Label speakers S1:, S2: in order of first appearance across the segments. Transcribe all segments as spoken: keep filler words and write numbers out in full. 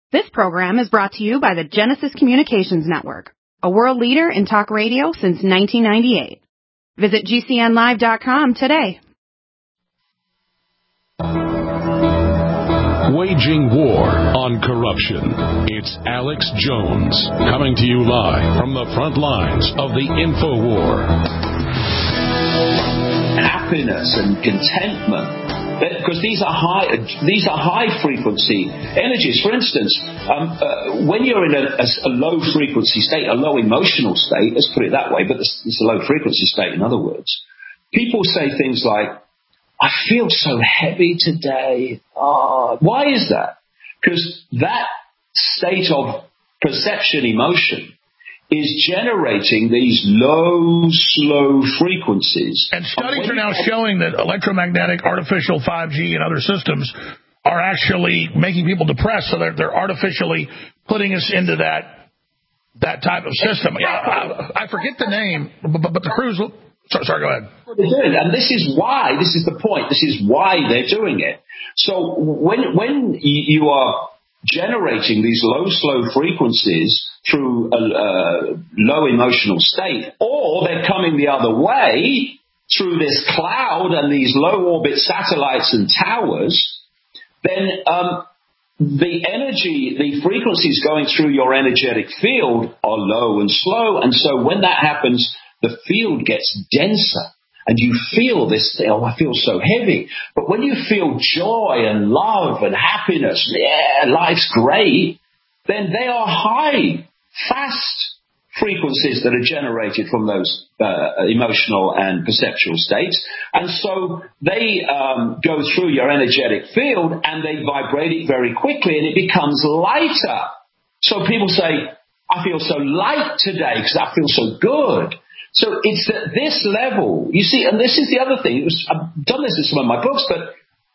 S1: This program is brought to you by the Genesis Communications Network, a world leader in talk radio since nineteen ninety-eight. Visit G C N live dot com today.
S2: Waging war on corruption. It's Alex Jones coming to you live from the front lines of the InfoWar.
S3: Happiness and contentment. Because these are high, these are high frequency energies. For instance, um, uh, when you're in a, a, a low frequency state, a low emotional state, let's put it that way, but it's, it's a low frequency state. In other words, people say things like, "I feel so heavy today." Oh, why is that? Because that state of perception, emotion, is generating these low, slow frequencies.
S4: And studies are now showing that electromagnetic, artificial five G and other systems are actually making people depressed, so they're, they're artificially putting us into that that type of system. I, I, I forget the name, but, but the crews... Sorry, sorry, go ahead.
S3: They're doing, and this is why, this is the point, this is why they're doing it. So when when you are generating these low, slow frequencies through a, a low emotional state, or they're coming the other way through this cloud and these low orbit satellites and towers, then um, the energy, the frequencies going through your energetic field are low and slow. And so when that happens, the field gets denser. And you feel this, oh, I feel so heavy. But when you feel joy and love and happiness, yeah, life's great, then they are high, fast frequencies that are generated from those uh, emotional and perceptual states. And so they um, go through your energetic field and they vibrate it very quickly and it becomes lighter. So people say, "I feel so light today because I feel so good." So it's at this level, you see, and this is the other thing. It was, I've done this in some of my books, but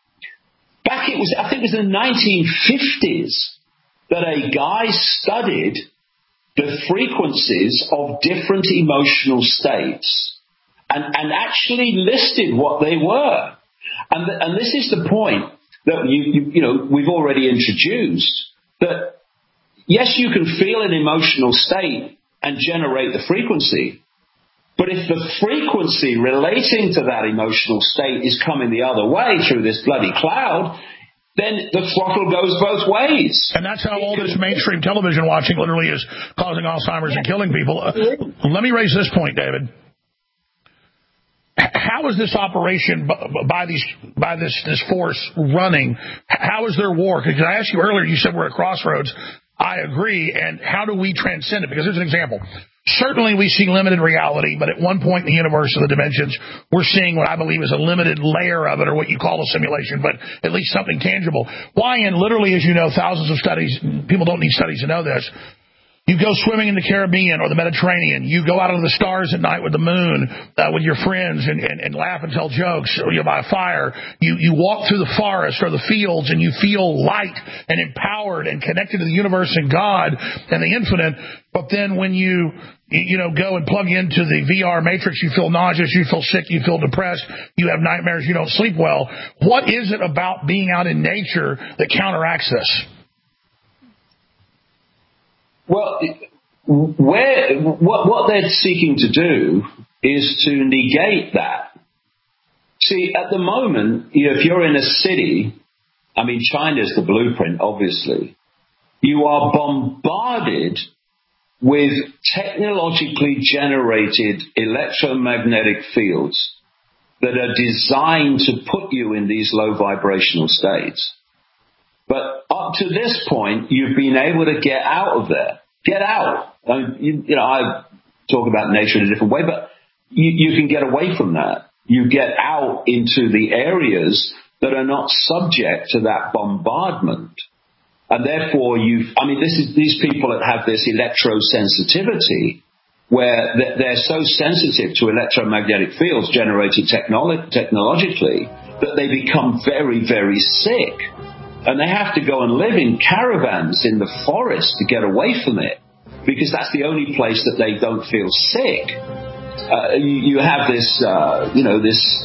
S3: back it was, I think it was in the nineteen fifties that a guy studied the frequencies of different emotional states and, and actually listed what they were. And, the, and this is the point that you, you, you know, we've already introduced, that yes, you can feel an emotional state and generate the frequency. But if the frequency relating to that emotional state is coming the other way through this bloody cloud, then the throttle goes both ways.
S4: And that's how all this mainstream television watching literally is causing Alzheimer's and killing people. Uh, let me raise this point, David. How is this operation by these by this, this force running? How is their war? Because I asked you earlier, you said we're at crossroads. I agree. And how do we transcend it? Because here's an example. Certainly we see limited reality, but at one point in the universe of the dimensions, we're seeing what I believe is a limited layer of it, or what you call a simulation, but at least something tangible. Why? And literally, as you know, thousands of studies, people don't need studies to know this. You go swimming in the Caribbean or the Mediterranean. You go out into the stars at night with the moon, uh, with your friends and, and, and laugh and tell jokes, or you're by a fire. You, you walk through the forest or the fields and you feel light and empowered and connected to the universe and God and the infinite. But then when you, you know, go and plug into the V R matrix, you feel nauseous, you feel sick, you feel depressed, you have nightmares, you don't sleep well. What is it about being out in nature that counteracts this?
S3: Well, where, what, what they're seeking to do is to negate that. See, at the moment, you know, if you're in a city, I mean, China's the blueprint, obviously. You are bombarded with technologically generated electromagnetic fields that are designed to put you in these low vibrational states. But up to this point, you've been able to get out of there. Get out. I mean, you, you know, I talk about nature in a different way, but you, you can get away from that. You get out into the areas that are not subject to that bombardment. And therefore, you've, I mean, this is these people that have this electrosensitivity, where they're so sensitive to electromagnetic fields generated technolo- technologically that they become very, very sick. And they have to go and live in caravans in the forest to get away from it, because that's the only place that they don't feel sick. Uh, you, you have this, uh, you know, this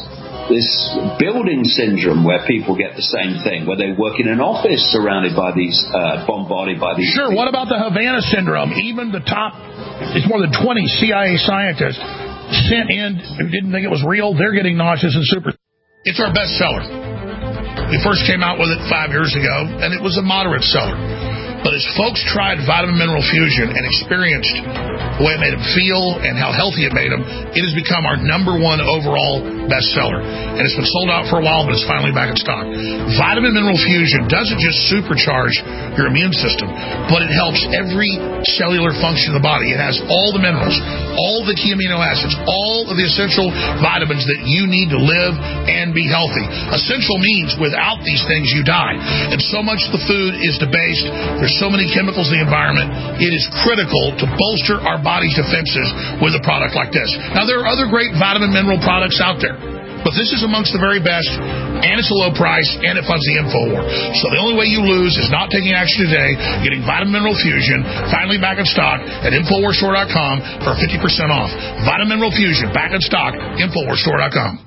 S3: this building syndrome where people get the same thing, where they work in an office surrounded by these, uh, bombarded by these.
S4: Sure.
S3: People.
S4: What about the Havana syndrome? Even the top, it's more than twenty C I A scientists sent in who didn't think it was real. They're getting nauseous and super. It's our best seller. We first came out with it five years ago, and it was a moderate seller. But as folks tried Vitamin Mineral Fusion and experienced the way it made them feel and how healthy it made them, it has become our number one overall bestseller. And it's been sold out for a while, but it's finally back in stock. Vitamin Mineral Fusion doesn't just supercharge your immune system, but it helps every cellular function of the body. It has all the minerals, all the key amino acids, all of the essential vitamins that you need to live and be healthy. Essential means without these things, you die. And so much of the food is debased. There's so many chemicals in the environment. It is critical to bolster our body's defenses with a product like this. Now, there are other great vitamin mineral products out there, but this is amongst the very best, and it's a low price, and it funds the InfoWar. So the only way you lose is not taking action today, getting Vitamin Mineral Fusion, finally back in stock at Infowar Store dot com for fifty percent off. Vitamin Mineral Fusion, back in stock, Infowar Store dot com.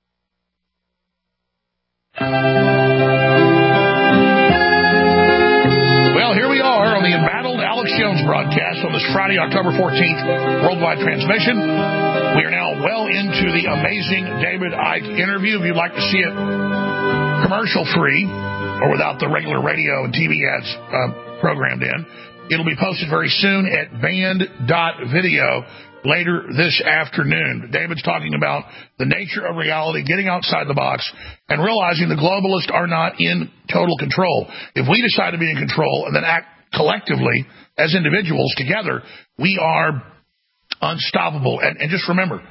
S4: Well, here we are on the embattled Alex Jones broadcast on this Friday, October fourteenth, worldwide transmission. We are now well into the amazing David Icke interview. If you'd like to see it commercial-free or without the regular radio and T V ads uh, programmed in, it'll be posted very soon at band dot video later this afternoon. David's talking about the nature of reality, getting outside the box, and realizing the globalists are not in total control. If we decide to be in control and then act collectively as individuals together, we are unstoppable. And, and just remember,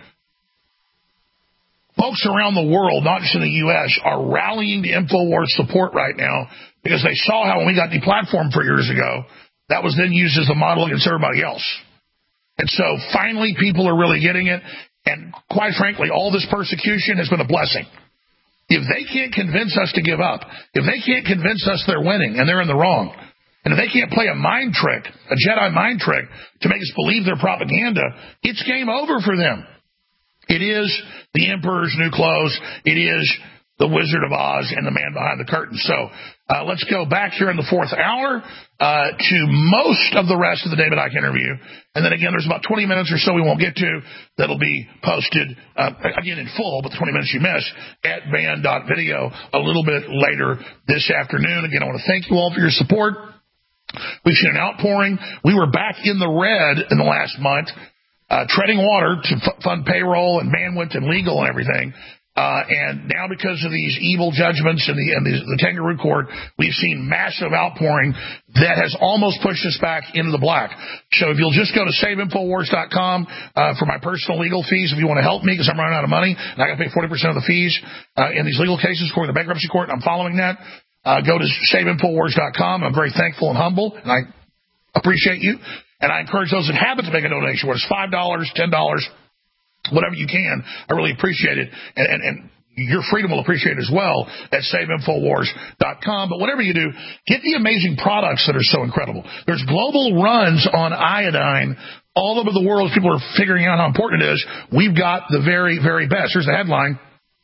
S4: folks around the world, not just in the U S, are rallying to InfoWars support right now because they saw how when we got deplatformed four years ago, that was then used as a model against everybody else. And so finally people are really getting it. And quite frankly, all this persecution has been a blessing. If they can't convince us to give up, if they can't convince us they're winning and they're in the wrong, and if they can't play a mind trick, a Jedi mind trick, to make us believe their propaganda, it's game over for them. It is the Emperor's New Clothes. It is the Wizard of Oz and the man behind the curtain. So uh, let's go back here in the fourth hour uh, to most of the rest of the David Icke interview. And then again, there's about twenty minutes or so we won't get to that'll be posted, uh, again, in full, but the twenty minutes you miss at band dot video a little bit later this afternoon. Again, I want to thank you all for your support. We've seen an outpouring. We were back in the red in the last month, uh, treading water to f- fund payroll and bandwidth and legal and everything. Uh, and now because of these evil judgments and the, and the, the kangaroo court, we've seen massive outpouring that has almost pushed us back into the black. So if you'll just go to save infowars dot com uh, for my personal legal fees, if you want to help me because I'm running out of money and I got to pay forty percent of the fees uh, in these legal cases according to the bankruptcy court, and I'm following that. Uh, go to save infowars dot com. I'm very thankful and humble, and I appreciate you. And I encourage those that happen to make a donation, whether it's five dollars, ten dollars, whatever you can. I really appreciate it. And, and, and your freedom will appreciate it as well at save infowars dot com. But whatever you do, get the amazing products that are so incredible. There's global runs on iodine all over the world. People are figuring out how important it is. We've got the very, very best. Here's the headline.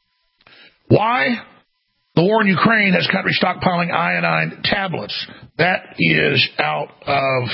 S4: Why the war in Ukraine has countries stockpiling iodine tablets. That is out of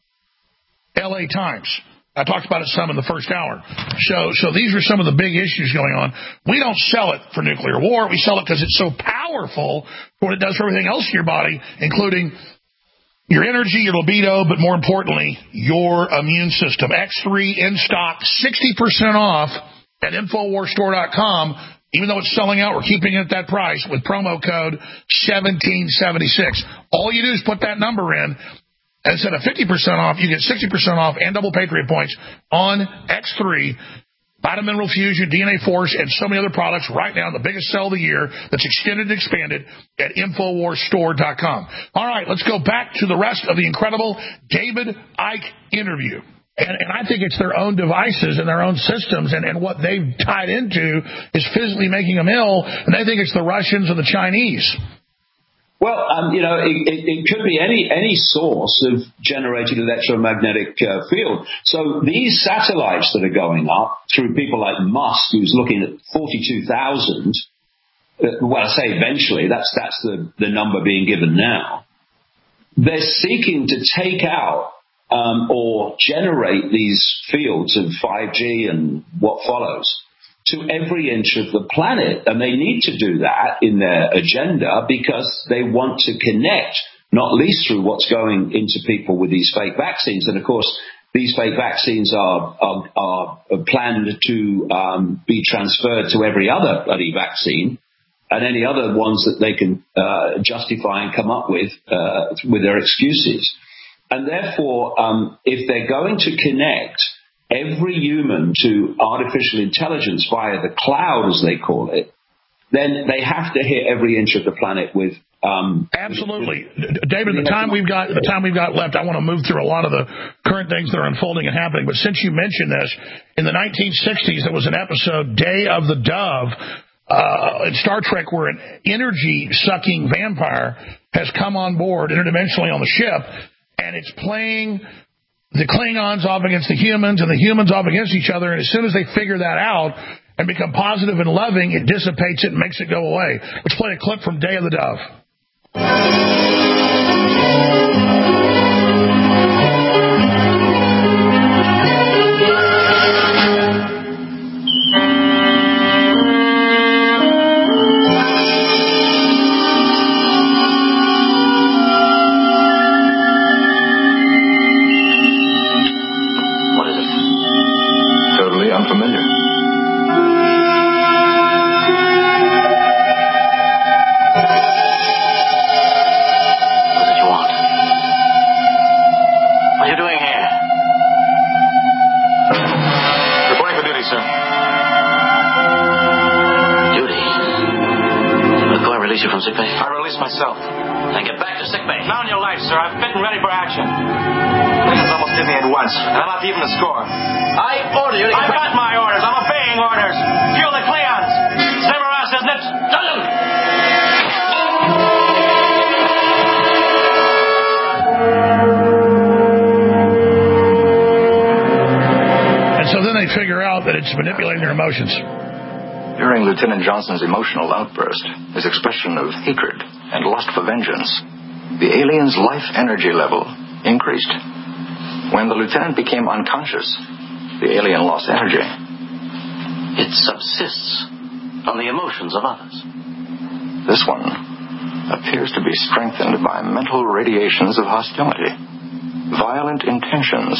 S4: L A Times. I talked about it some in the first hour. So, so these are some of the big issues going on. We don't sell it for nuclear war. We sell it because it's so powerful for what it does for everything else in your body, including your energy, your libido, but more importantly, your immune system. X three in stock, sixty percent off at infowars store dot com. Even though it's selling out, we're keeping it at that price with promo code seventeen seventy-six. All you do is put that number in. And instead of fifty percent off, you get sixty percent off and double Patriot points on X three, Vitamin Mineral Fusion, D N A Force, and so many other products right now. The biggest sell of the year that's extended and expanded at infowars store dot com. All right, let's go back to the rest of the incredible David Icke interview. And, and I think it's their own devices and their own systems, and, and what they've tied into is physically making them ill, and they think it's the Russians or the Chinese.
S3: Well, um, you know, it, it, it could be any any source of generated electromagnetic uh, field. So these satellites that are going up through people like Musk, who's looking at forty-two thousand, uh, well, I say eventually, that's that's the, the number being given now. They're seeking to take out um, or generate these fields of five G and what follows to every inch of the planet. And they need to do that in their agenda because they want to connect, not least through what's going into people with these fake vaccines. And of course, these fake vaccines are, are, are planned to um, be transferred to every other bloody vaccine and any other ones that they can uh, justify and come up with uh, with their excuses. And therefore, um, if they're going to connect every human to artificial intelligence via the cloud, as they call it, then they have to hit every inch of the planet with. Um,
S4: Absolutely, with, David. The time we've got, the time we've got left, I want to move through a lot of the current things that are unfolding and happening. But since you mentioned this, in the nineteen sixties, there was an episode, Day of the Dove, uh, in Star Trek, where an energy-sucking vampire has come on board interdimensionally on the ship, and it's playing the Klingons off against the humans and the humans off against each other. And as soon as they figure that out and become positive and loving, it dissipates it and makes it go away. Let's play a clip from Day of the Dove.
S5: Unfamiliar. What did you want? What are you doing here? Reporting for duty, sir. Duty? Go and release you from sickbay? I release myself. Then get back to sickbay. Not on your life, sir. I'm fit and ready for action. Klingons almost did me at once, and I'm not even the score. I order you to get I've got my orders. I'm obeying orders. Kill the Klingons. It's never asked, isn't it? Tell them.
S4: And so then they figure out that it's manipulating their emotions.
S5: During Lieutenant Johnson's emotional outburst, his expression of hatred and lust for vengeance, the alien's life energy level increased. When the lieutenant became unconscious, the alien lost energy. It subsists on the emotions of others. This one appears to be strengthened by mental radiations of hostility, violent intentions.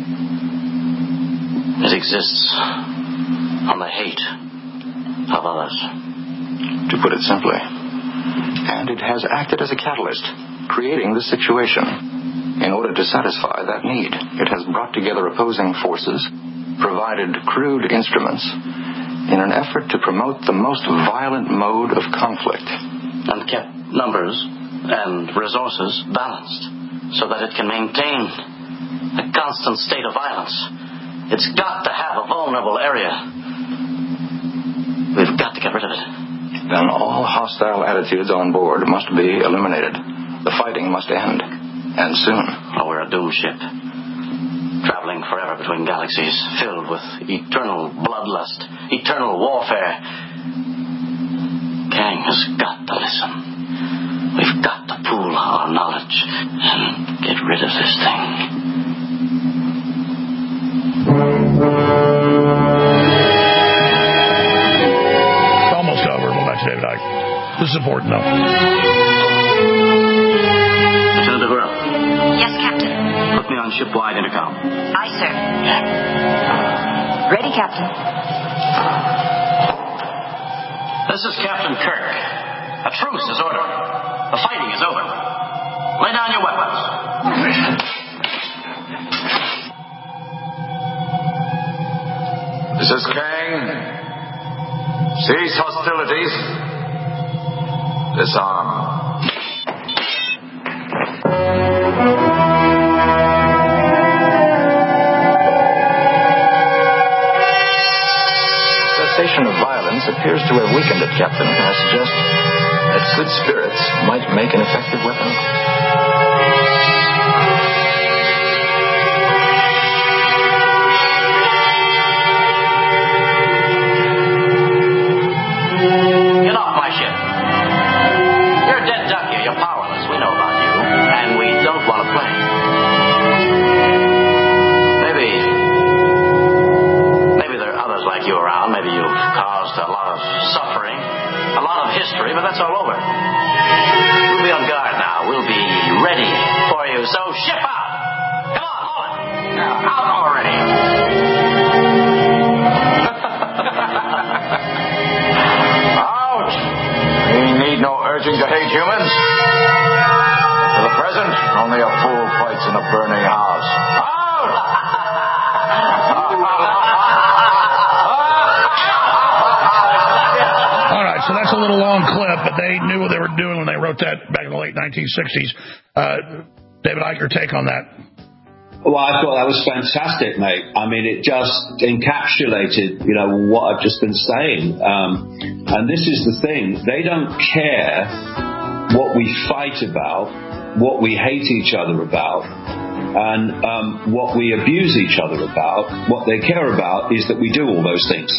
S5: It exists on the hate of others, to put it simply. And it has acted as a catalyst, creating this situation. In order to satisfy that need, it has brought together opposing forces, provided crude instruments, in an effort to promote the most violent mode of conflict. And kept numbers and resources balanced, so that it can maintain a constant state of violence. It's got to have a vulnerable area. We've got to get rid of it. Then all hostile attitudes on board must be eliminated. The fighting must end. And soon. Oh, we're a doom ship, traveling forever between galaxies, filled with eternal bloodlust, eternal warfare. Kang has got to listen. We've got to pool our knowledge and get rid of this thing.
S4: It's almost over. We'll back to David Icke. This is important, though.
S5: Lieutenant DeVille.
S6: Yes, Captain.
S5: Put me on ship-wide intercom.
S6: Aye, sir. Ready, Captain.
S5: This is Captain Kirk. A truce is ordered. The fighting is over. Lay down your weapons.
S7: This is Kang. Cease hostilities. Disarm.
S5: Cessation of violence appears to have weakened it, Captain. I suggest that good spirits might make an effective weapon.
S8: Get off my ship. You're a dead duck here. You're powerless. We know about you. And we don't want to play. Maybe... Maybe there are others like you around. Maybe you've caused a lot of suffering, a lot of history, but that's all over. We'll be on guard now. We'll be ready for you. So ship out. Come on, haul it. Now, out already.
S5: Out! We need no urging to hate humans. For the present, only a fool fights in a burning house. Out!
S4: All right, so that's a little long clip, but they knew what they were doing when they wrote that back in the late nineteen sixties. Uh, David Icke, your take on that?
S3: Well, I thought that was fantastic, mate. I mean, it just encapsulated, you know, what I've just been saying. Um, and this is the thing. They don't care what we fight about, what we hate each other about, and um, what we abuse each other about. What they care about is that we do all those things.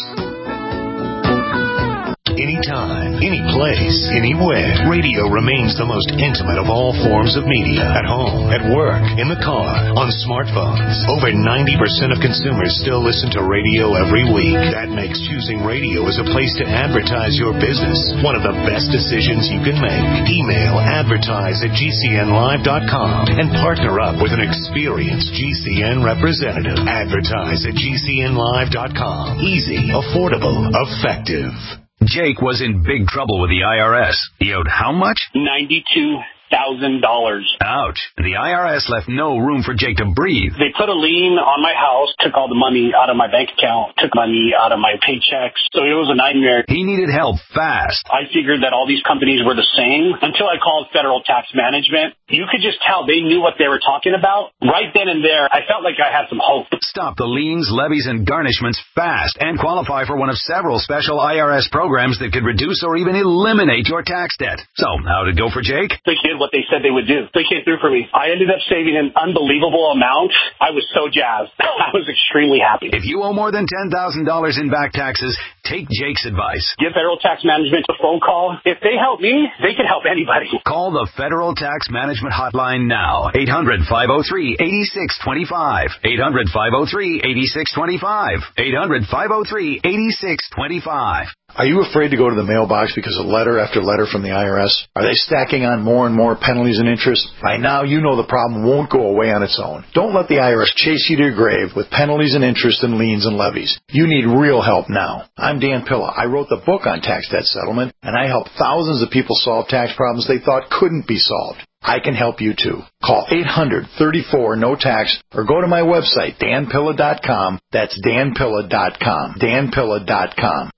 S9: Anytime, any place, anywhere, radio remains the most intimate of all forms of media. At home, at work, in the car, on smartphones. Over ninety percent of consumers still listen to radio every week. That makes choosing radio as a place to advertise your business one of the best decisions you can make. Email advertise at G C N live dot com and partner up with an experienced G C N representative. Advertise at G C N live dot com. Easy, affordable, effective.
S10: Jake was in big trouble with the I R S. He owed how much?
S11: ninety-two thousand dollars.
S10: Ouch. The I R S left no room for Jake to breathe.
S11: They put a lien on my house, took all the money out of my bank account, took money out of my paychecks. So it was a nightmare.
S10: He needed help fast.
S11: I figured that all these companies were the same until I called Federal Tax Management. You could just tell they knew what they were talking about. Right then and there, I felt like I had some hope.
S10: Stop the liens, levies, and garnishments fast and qualify for one of several special I R S programs that could reduce or even eliminate your tax debt. So, how'd it go for Jake?
S11: They did what they said they would do. They came through for me. I ended up saving an unbelievable amount. I was so jazzed. I was extremely happy.
S10: If you owe more than ten thousand dollars in back taxes, take Jake's advice.
S11: Give Federal Tax Management a phone call. If they help me, they can help anybody.
S10: Call the Federal Tax Management Hotline now. eight hundred, five oh three, eight six two five. eight hundred, five oh three, eight six two five. eight hundred, five oh three, eight six two five.
S12: Are you afraid to go to the mailbox because of letter after letter from the I R S? Are they stacking on more and more penalties and interest? By now, you know the problem won't go away on its own. Don't let the I R S chase you to your grave with penalties and interest and liens and levies. You need real help now. I'm Dan Pilla. I wrote the book on tax debt settlement, and I help thousands of people solve tax problems they thought couldn't be solved. I can help you too. Call eight hundred, thirty-four, no tax or go to my website, dan pilla dot com. That's dan pilla dot com. dan pilla dot com.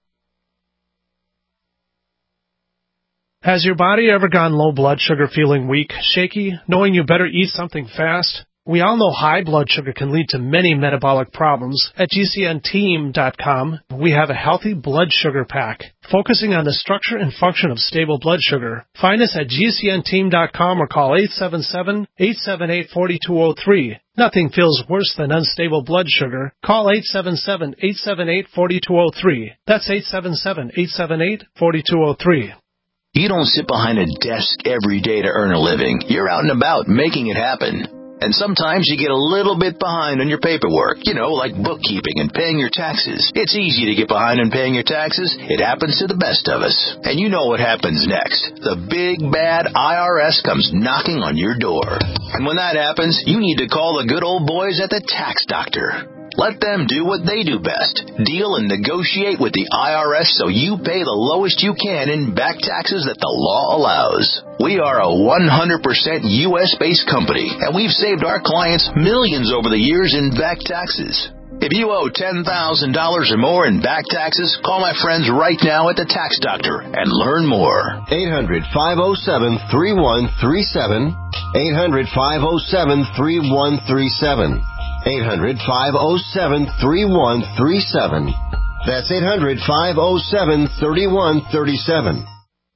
S13: Has your body ever gone low blood sugar, feeling weak, shaky, knowing you better eat something fast? We all know high blood sugar can lead to many metabolic problems. At G C N team dot com, we have a healthy blood sugar pack, focusing on the structure and function of stable blood sugar. Find us at G C N team dot com or call eight seven seven, eight seven eight, four two zero three. Nothing feels worse than unstable blood sugar. Call eight seven seven, eight seven eight, four two zero three. That's eight seven seven, eight seven eight, four two zero three.
S14: You don't sit behind a desk every day to earn a living. You're out and about making it happen. And sometimes you get a little bit behind on your paperwork, you know, like bookkeeping and paying your taxes. It's easy to get behind on paying your taxes. It happens to the best of us. And you know what happens next. The big, bad I R S comes knocking on your door. And when that happens, you need to call the good old boys at the Tax Doctor. Let them do what they do best. Deal and negotiate with the I R S so you pay the lowest you can in back taxes that the law allows. We are a one hundred percent U S-based company, and we've saved our clients millions over the years in back taxes. If you owe ten thousand dollars or more in back taxes, call my friends right now at the Tax Doctor and learn more.
S15: eight hundred, five oh seven, three one three seven. eight hundred, five oh seven, three one three seven. eight hundred, five oh seven, three one three seven. That's eight hundred, five oh seven, three one three seven.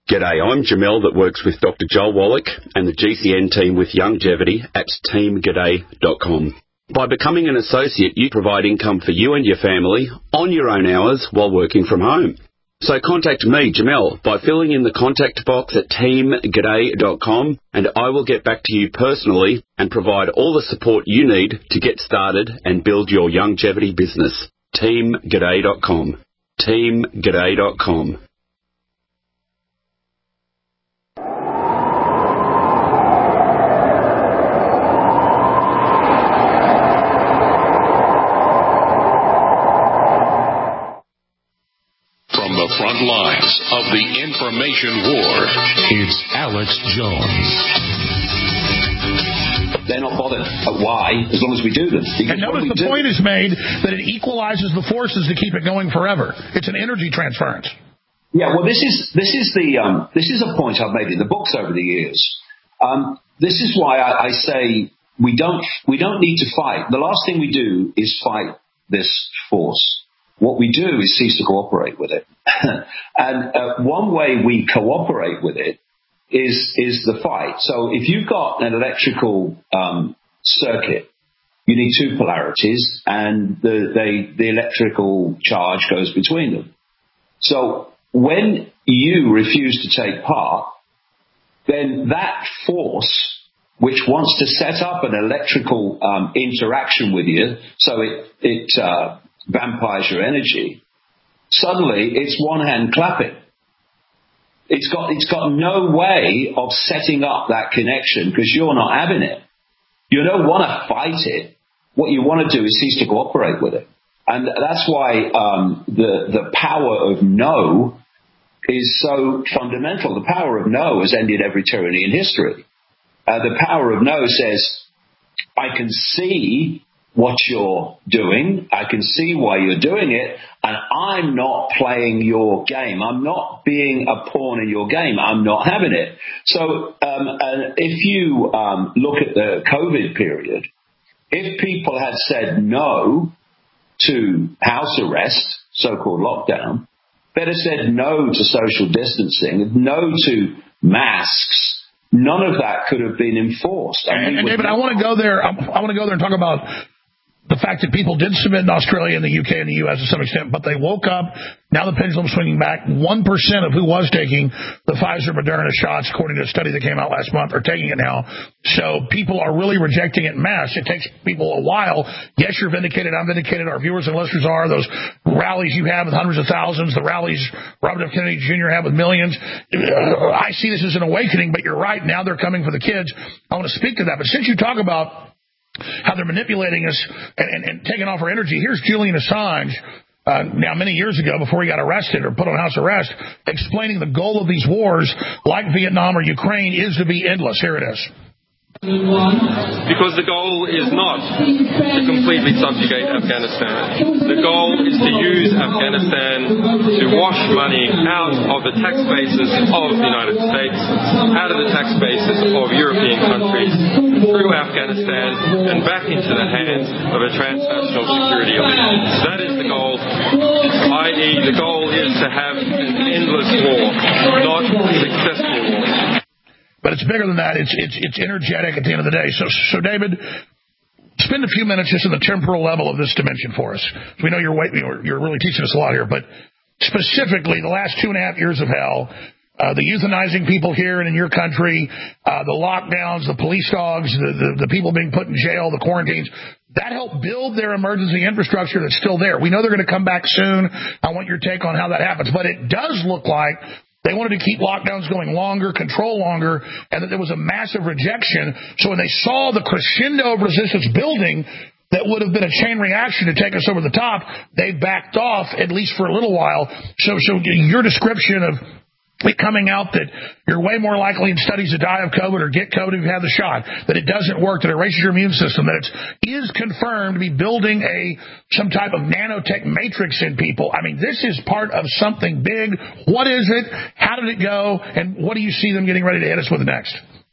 S16: G'day, I'm Jamel that works with Doctor Joel Wallach and the G C N team with Longevity at team g'day dot com. By becoming an associate, you provide income for you and your family on your own hours while working from home. So contact me, Jamel, by filling in the contact box at team g'day dot com, and I will get back to you personally and provide all the support you need to get started and build your longevity business. team g'day dot com. team g'day dot com.
S2: From the front lines of the information war, it's Alex Jones.
S3: They're not bothered at why, as long as we do them.
S4: And notice the do, point is made that it equalizes the forces to keep it going forever. It's an energy transference.
S3: Yeah, well, this is this is the um, this is a point I've made in the books over the years. Um, this is why I, I say we don't we don't need to fight. The last thing we do is fight this force. What we do is cease to cooperate with it. And uh, one way we cooperate with it is is the fight. So if you've got an electrical um, circuit, you need two polarities, and the, they, the electrical charge goes between them. So when you refuse to take part, then that force, which wants to set up an electrical um, interaction with you, so it it uh, vampires your energy, suddenly it's one hand clapping. It's got it's got no way of setting up that connection because you're not having it. You don't want to fight it. What you want to do is cease to cooperate with it. And that's why um, the the power of no is so fundamental. The power of no has ended every tyranny in history. Uh, the power of no says, I can see what you're doing. I can see why you're doing it, and I'm not playing your game. I'm not being a pawn in your game. I'm not having it. So um, uh, if you um, look at the COVID period, if people had said no to house arrest, so-called lockdown, they'd have said no to social distancing, no to masks. None of that could have been enforced.
S4: And, and, and David, I want to go there. I, I want to go there and talk about the fact that people did submit in Australia and the U K and the U S to some extent, but they woke up. Now the pendulum's swinging back. One percent of who was taking the Pfizer Moderna shots, according to a study that came out last month, are taking it now. So people are really rejecting it en masse. It takes people a while. Yes, you're vindicated. I'm vindicated. Our viewers and listeners are. Those rallies you have with hundreds of thousands, the rallies Robert F. Kennedy Junior had with millions. I see this as an awakening, but you're right. Now they're coming for the kids. I want to speak to that. But since you talk about how they're manipulating us and, and, and taking off our energy, here's Julian Assange, uh, now many years ago before he got arrested or put on house arrest, explaining the goal of these wars, like Vietnam or Ukraine, is to be endless. Here it is.
S17: Because the goal is not to completely subjugate Afghanistan. The goal is to use Afghanistan to wash money out of the tax bases of the United States, out of the tax bases of European countries, through Afghanistan and back into the hands of a transnational security elite. That is the goal, that is the goal is to have an endless war, not a successful war.
S4: But it's bigger than that. It's it's it's energetic at the end of the day. So, so David, spend a few minutes just in the temporal level of this dimension for us. We know you're you're, you're really teaching us a lot here, but specifically the last two and a half years of hell, uh, the euthanizing people here and in your country, uh, the lockdowns, the police dogs, the, the the people being put in jail, the quarantines. That helped build their emergency infrastructure that's still there. We know they're going to come back soon. I want your take on how that happens. But it does look like they wanted to keep lockdowns going longer, control longer, and that there was a massive rejection. So when they saw the crescendo of resistance building that would have been a chain reaction to take us over the top, they backed off, at least for a little while. So, so your description of it coming out that you're way more likely in studies to die of COVID or get COVID if you have the shot, that it doesn't work, that it erases your immune system, that it is confirmed to be building a some type of nanotech matrix in people. I mean, this is part of something big. What is it? How did it go? And what do you see them getting ready to hit us with next?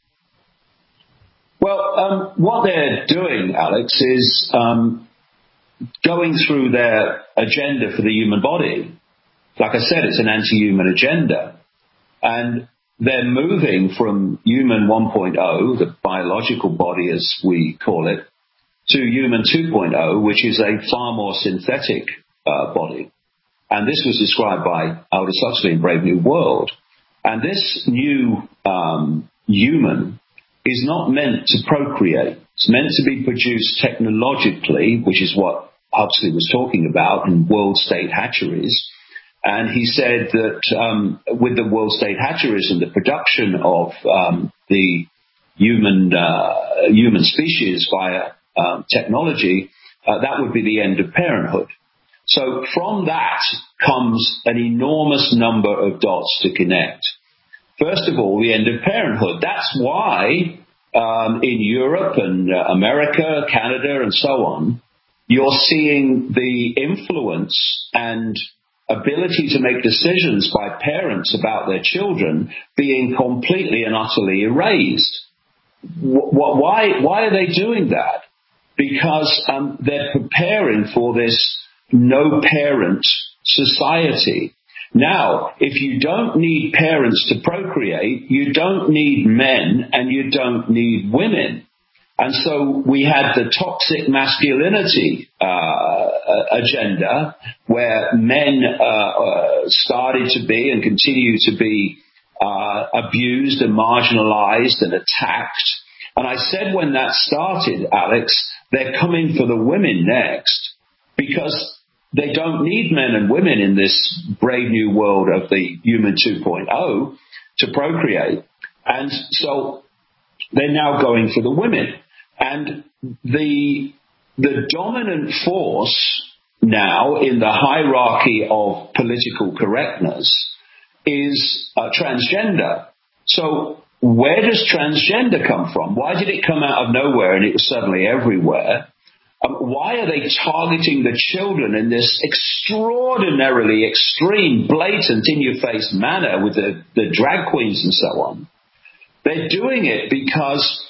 S3: Well, um, what they're doing, Alex, is um, going through their agenda for the human body. Like I said, it's an anti-human agenda. And they're moving from human one point oh, the biological body as we call it, to human two point oh, which is a far more synthetic uh, body. And this was described by Aldous Huxley in Brave New World. And this new um, human is not meant to procreate. It's meant to be produced technologically, which is what Huxley was talking about in world state hatcheries. And he said that um, with the world state hatcheries and the production of um, the human uh, human species via um, technology, uh, that would be the end of parenthood. So from that comes an enormous number of dots to connect. First of all, the end of parenthood. That's why um, in Europe and uh, America, Canada, and so on, you're seeing the influence and ability to make decisions by parents about their children being completely and utterly erased. Why, why are they doing that? Because um, they're preparing for this no-parent society. Now, if you don't need parents to procreate, you don't need men and you don't need women. And so we had the toxic masculinity uh, agenda where men uh, uh, started to be and continue to be uh, abused and marginalized and attacked. And I said when that started, Alex, they're coming for the women next because they don't need men and women in this brave new world of the human two point oh to procreate. And so they're now going for the women. And the the dominant force now in the hierarchy of political correctness is uh, transgender. So where does transgender come from? Why did it come out of nowhere and it was suddenly everywhere? Um, why are they targeting the children in this extraordinarily extreme, blatant, in-your-face manner with the, the drag queens and so on? They're doing it because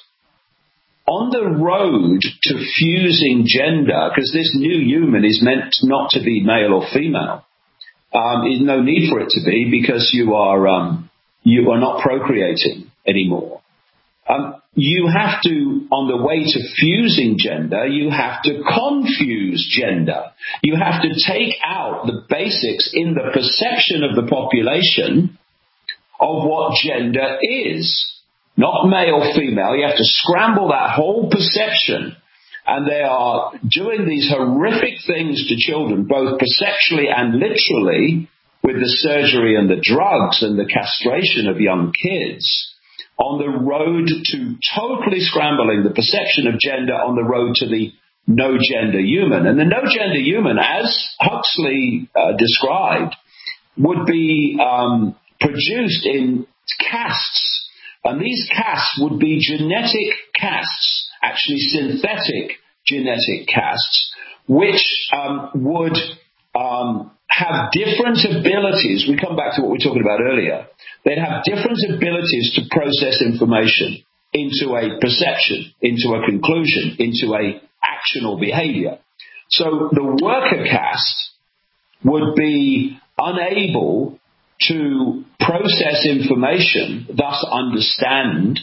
S3: on the road to fusing gender, because this new human is meant not to be male or female, um, there's no need for it to be because you are um, you are not procreating anymore. Um, you have to, on the way to fusing gender, you have to confuse gender. You have to take out the basics in the perception of the population of what gender is. Not male, female. You have to scramble that whole perception. And they are doing these horrific things to children, both perceptually and literally, with the surgery and the drugs and the castration of young kids, on the road to totally scrambling the perception of gender on the road to the no-gender human. And the no-gender human, as Huxley uh, described, would be um, produced in castes. And these castes would be genetic castes, actually synthetic genetic castes, which um, would um, have different abilities. We come back to what we were talking about earlier. They'd have different abilities to process information into a perception, into a conclusion, into a action or behavior. So the worker caste would be unable to process information, thus understand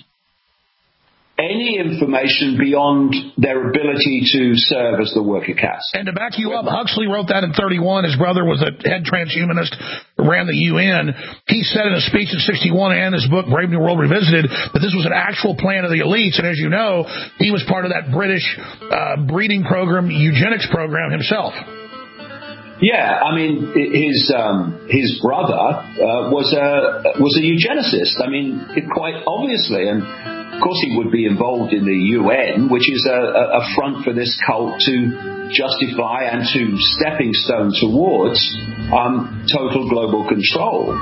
S3: any information beyond their ability to serve as the worker caste.
S4: And to back you up, Huxley wrote that in thirty-one. His brother was a head transhumanist, ran the U N. He said in a speech in sixty-one and his book, Brave New World Revisited, that this was an actual plan of the elites. And as you know, he was part of that British uh, breeding program, eugenics program himself.
S3: Yeah, I mean, his um, his brother uh, was a was a eugenicist. I mean, it quite obviously, and of course he would be involved in the U N, which is a, a front for this cult to justify and to stepping stone towards um, total global control.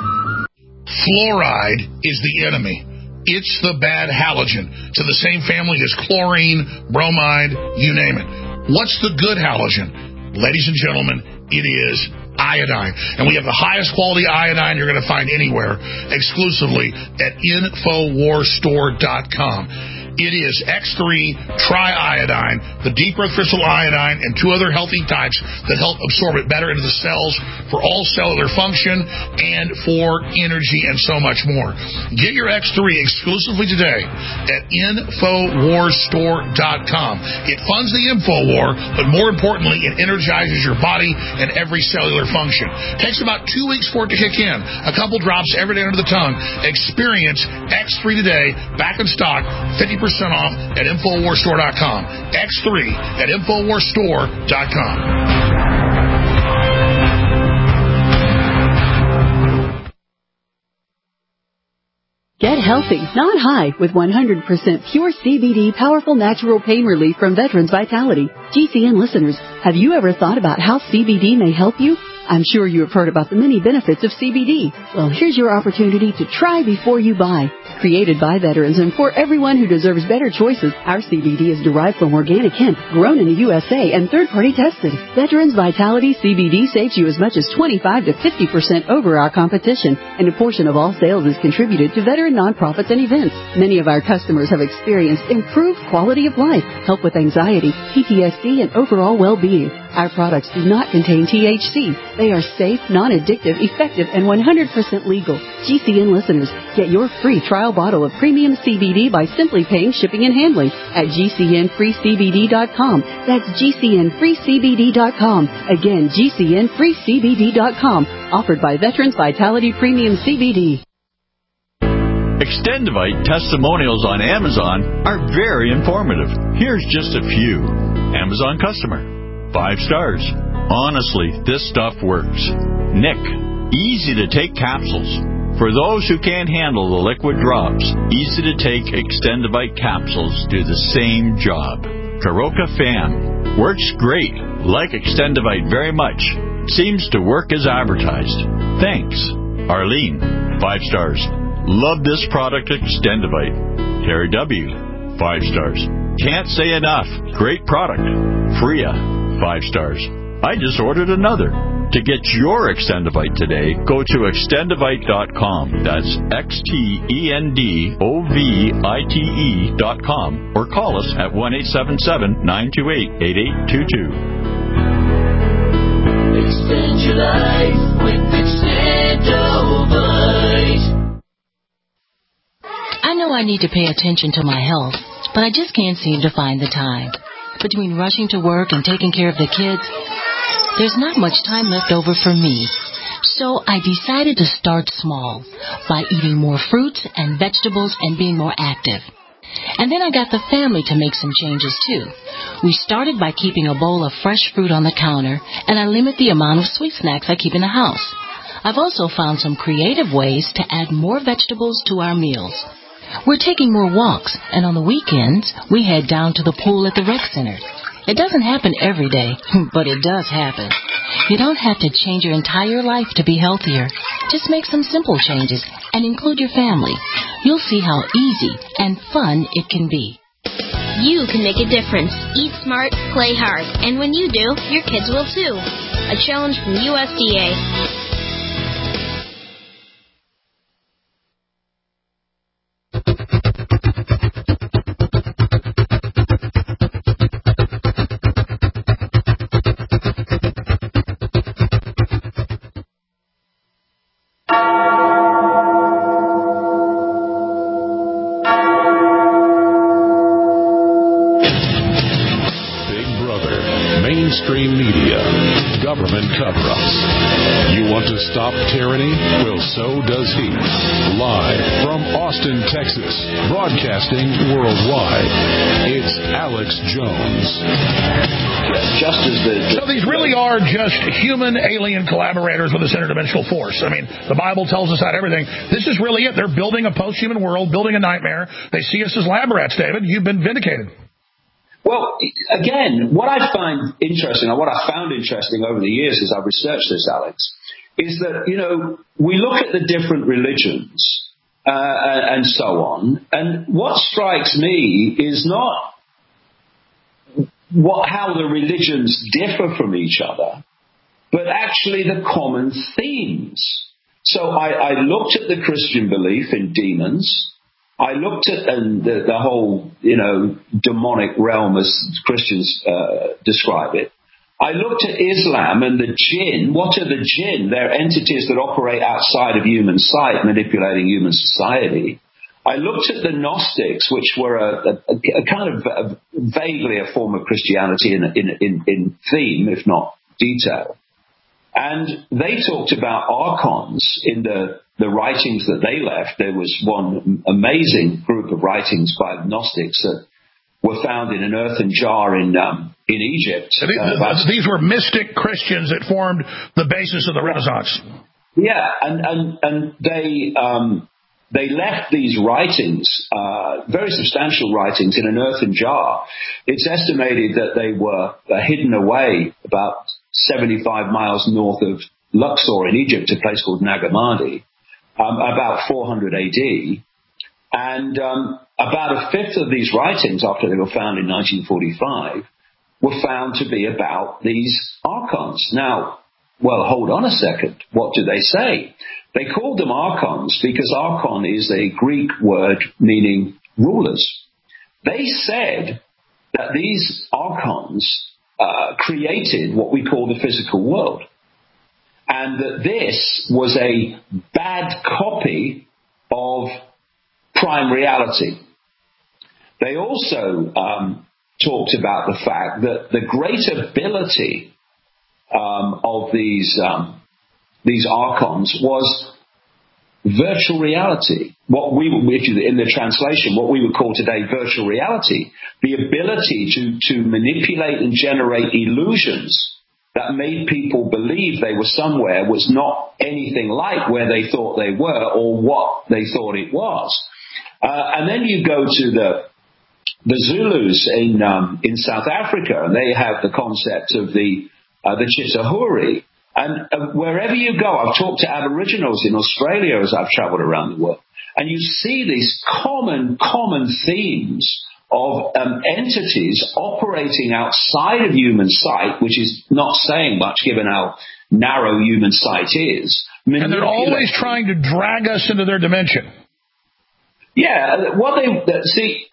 S4: Fluoride is the enemy. It's the bad halogen, to the same family as chlorine, bromide, you name it. What's the good halogen? Ladies and gentlemen, it is iodine. And we have the highest quality iodine you're going to find anywhere, exclusively at Infowar Store dot com. It is X three triiodine, the deep earth crystal iodine, and two other healthy types that help absorb it better into the cells for all cellular function and for energy and so much more. Get your X three exclusively today at infowars store dot com. It funds the InfoWar, but more importantly, it energizes your body and every cellular function. It takes about two weeks for it to kick in. A couple drops every day under the tongue. Experience X three today, back in stock, fifty percent off at infowars store dot com. X three at infowars store dot com.
S18: Get healthy, not high, with one hundred percent pure C B D powerful natural pain relief from Veterans Vitality. G C N listeners, have you ever thought about how C B D may help you? I'm sure you have heard about the many benefits of C B D. Well, here's your opportunity to try before you buy. Created by veterans and for everyone who deserves better choices, our C B D is derived from organic hemp, grown in the U S A and third-party tested. Veterans Vitality C B D saves you as much as twenty-five to fifty percent over our competition, and a portion of all sales is contributed to veteran nonprofits and events. Many of our customers have experienced improved quality of life, help with anxiety, P T S D, and overall well-being. Our products do not contain T H C. They are safe, non-addictive, effective, and one hundred percent legal. G C N listeners, get your free trial bottle of premium C B D by simply paying shipping and handling at G C N free C B D dot com. That's G C N free C B D dot com. Again, G C N free C B D dot com. Offered by Veterans Vitality Premium C B D.
S19: Extendivite testimonials on Amazon are very informative. Here's just a few. Amazon customer. Five stars. Honestly, this stuff works. Nick. Easy to take capsules. For those who can't handle the liquid drops, easy to take Extendivite capsules do the same job. Karoka fan. Works great. Like Extendivite very much. Seems to work as advertised. Thanks. Arlene. Five stars. Love this product, Extendivite. Terry W. Five stars. Can't say enough. Great product. Freya. Five stars. I just ordered another. To get your Extendivite today, go to extendivite dot com. That's X T E N D O V I T E dot com. Or call us at one eight seven seven, nine two eight, eight eight two two.
S20: Extend your life with Extendivite.
S21: I know I need to pay attention to my health, but I just can't seem to find the time. Between rushing to work and taking care of the kids, there's not much time left over for me. So I decided to start small by eating more fruits and vegetables and being more active. And then I got the family to make some changes too. We started by keeping a bowl of fresh fruit on the counter, and I limit the amount of sweet snacks I keep in the house. I've also found some creative ways to add more vegetables to our meals. We're taking more walks, and on the weekends, we head down to the pool at the rec center. It doesn't happen every day, but it does happen. You don't have to change your entire life to be healthier. Just make some simple changes and include your family. You'll see how easy and fun it can be.
S22: You can make a difference. Eat smart, play hard. And when you do, your kids will too. A challenge from U S D A.
S2: Mainstream media, government cover-ups. You want to stop tyranny? Well, so does he. Live from Austin, Texas, broadcasting worldwide, it's Alex Jones.
S3: Just as the, the
S4: so these really are just human alien collaborators with this interdimensional force. I mean, the Bible tells us that everything. This is really it. They're building a post-human world, building a nightmare. They see us as lab rats, David. You've been vindicated.
S3: Well, again, what I find interesting, or what I found interesting over the years as I've researched this, Alex, is that, you know, we look at the different religions uh, and so on, and what strikes me is not what how the religions differ from each other, but actually the common themes. So I, I looked at the Christian belief in demons, I looked at and the, the whole, you know, demonic realm as Christians uh, describe it. I looked at Islam and the jinn. What are the jinn? They're entities that operate outside of human sight, manipulating human society. I looked at the Gnostics, which were a, a, a kind of a, vaguely a form of Christianity in, in, in, in theme, if not detail. And they talked about archons in the, the writings that they left. There was one amazing group of writings by the Gnostics that were found in an earthen jar in um, in Egypt.
S4: So these, uh, these were mystic Christians that formed the basis of the Renaissance.
S3: Yeah, and and and they um, they left these writings, uh, very substantial writings, in an earthen jar. It's estimated that they were uh, hidden away about seventy-five miles north of Luxor in Egypt, a place called Nag Hammadi, um, about four hundred A D. And um, about a fifth of these writings, after they were found in nineteen forty-five, were found to be about these archons. Now, well, hold on a second. What do they say? They called them archons because archon is a Greek word meaning rulers. They said that these archons uh, created what we call the physical world, and that this was a bad copy of prime reality. They also um, talked about the fact that the great ability um, of these um, these archons was virtual reality. What we, in the translation, what we would call today virtual reality, the ability to to manipulate and generate illusions that made people believe they were somewhere was not anything like where they thought they were or what they thought it was. Uh, and then you go to the the Zulus in um, in South Africa, and they have the concept of the uh, the Chitahuri. And uh, wherever you go, I've talked to Aboriginals in Australia as I've travelled around the world, and you see these common common themes of um, entities operating outside of human sight, which is not saying much given how narrow human sight is.
S4: And they're always trying to drag us into their dimension.
S3: Yeah, what they see.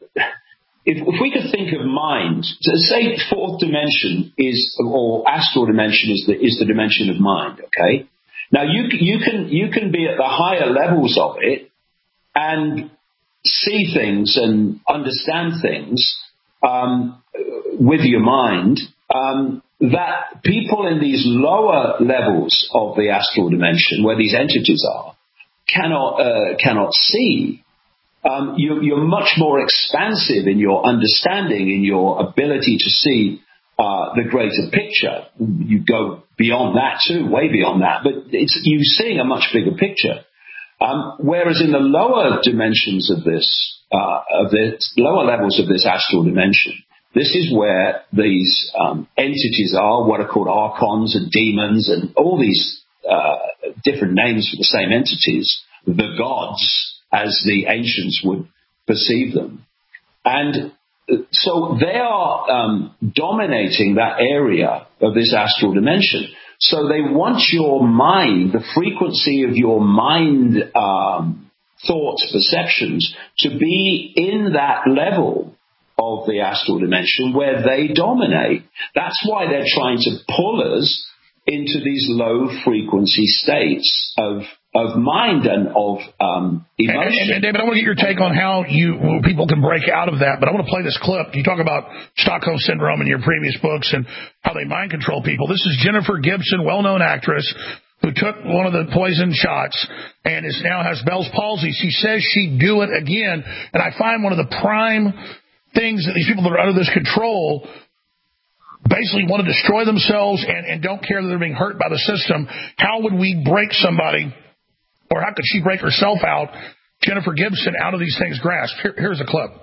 S3: If, if we could think of mind, so say fourth dimension is, or astral dimension is the is the dimension of mind. Okay, now you you can you can be at the higher levels of it and see things and understand things um, with your mind um, that people in these lower levels of the astral dimension, where these entities are, cannot uh, cannot see. Um, you, you're much more expansive in your understanding, in your ability to see uh, the greater picture. You go beyond that too, way beyond that, but it's you're seeing a much bigger picture. Um, whereas in the lower dimensions of this, uh, of the lower levels of this astral dimension, this is where these um, entities are, what are called archons and demons, and all these uh, different names for the same entities, the gods, as the ancients would perceive them. And so they are um, dominating that area of this astral dimension. So they want your mind, the frequency of your mind um, thoughts, perceptions, to be in that level of the astral dimension where they dominate. That's why they're trying to pull us into these low frequency states of of mind and of um, emotion.
S4: And, and, and David, I want to get your take on how you well, people can break out of that, but I want to play this clip. You talk about Stockholm Syndrome in your previous books and how they mind control people. This is Jennifer Gibson, well-known actress, who took one of the poison shots and is now has Bell's palsy. She says she'd do it again, and I find one of the prime things that these people that are under this control basically want to destroy themselves and, and don't care that they're being hurt by the system. How would we break somebody, or how could she break herself out, Jennifer Gibson, out of these things' grasp? Here, here's a clip.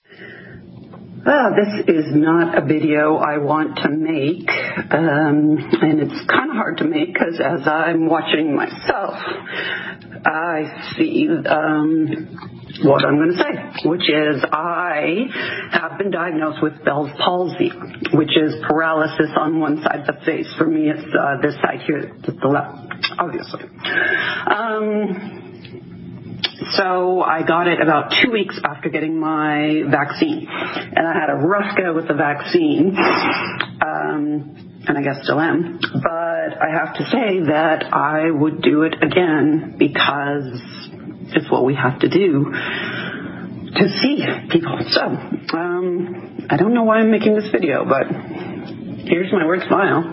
S1: Well, this is not a video I want to make, um, and it's kind of hard to make because as I'm watching myself, I see um, what I'm going to say, which is I have been diagnosed with Bell's palsy, which is paralysis on one side of the face. For me, it's uh, this side here, to the left, obviously. Um, so I got it about two weeks after getting my vaccine. And I had a rough go with the vaccine, um, and I guess still am. But I have to say that I would do it again because it's what we have to do to see people. So um, I don't know why I'm making this video, but here's my word smile.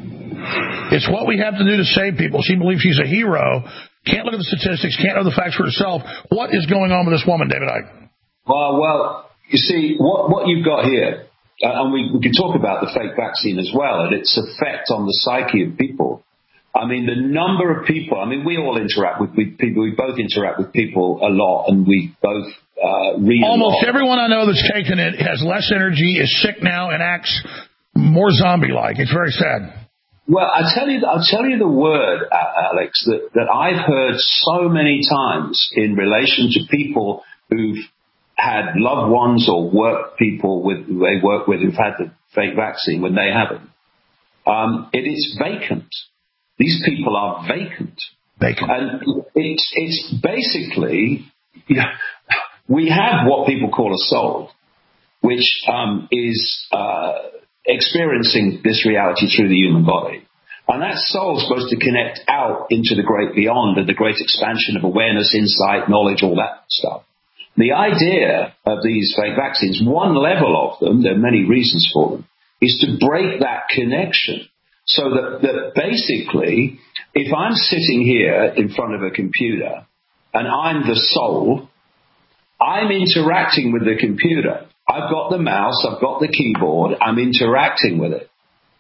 S4: It's what we have to do to save people. She believes she's a hero. Can't look at the statistics, can't know the facts for herself. What is going on with this woman, David Icke?
S3: Well, well, you see, what, what you've got here, uh, and we, we can talk about the fake vaccine as well, and its effect on the psyche of people. I mean, the number of people, I mean, we all interact with, with people, we both interact with people a lot, and we both uh, read
S4: Almost
S3: a lot.
S4: everyone I know that's taken it has less energy, is sick now, and acts more zombie-like. It's very sad.
S3: Well, I tell you, I'll tell you the word, Alex, that, that I've heard so many times in relation to people who've had loved ones or work people with who they work with who've had the fake vaccine when they haven't. Um, it is vacant. These people are vacant.
S4: Vacant.
S3: And it's it's basically, you know, we have what people call a soul, which um, is uh, experiencing this reality through the human body. And that soul is supposed to connect out into the great beyond and the great expansion of awareness, insight, knowledge, all that stuff. The idea of these fake vaccines, one level of them, there are many reasons for them, is to break that connection. So that, that basically, if I'm sitting here in front of a computer and I'm the soul, I'm interacting with the computer. I've got the mouse, I've got the keyboard, I'm interacting with it.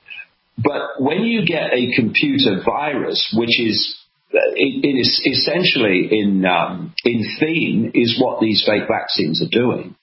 S3: But when you get a computer virus, which is it, it is essentially in um, in theme, is what these fake vaccines are doing.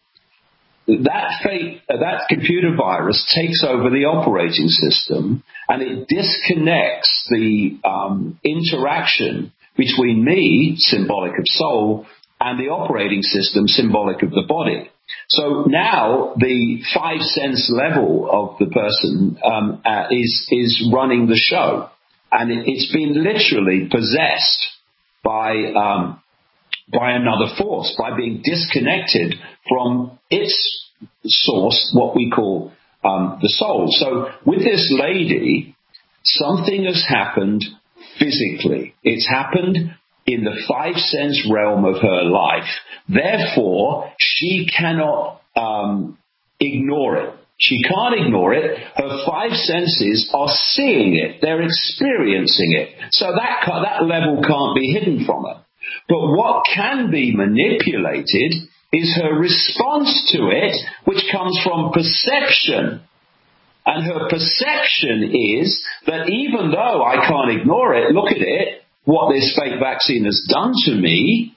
S3: That fake that computer virus takes over the operating system and it disconnects the um, interaction between me, symbolic of soul, and the operating system, symbolic of the body. So now the five sense level of the person um, uh, is is running the show, and it, it's been literally possessed by um, by another force, by being disconnected from its source, what we call um, the soul. So with this lady, something has happened physically. It's happened in the five sense realm of her life. Therefore, she cannot um, ignore it. She can't ignore it. Her five senses are seeing it. They're experiencing it. So that, that level can't be hidden from her. But what can be manipulated is her response to it, which comes from perception. And her perception is that even though I can't ignore it, look at it, what this fake vaccine has done to me,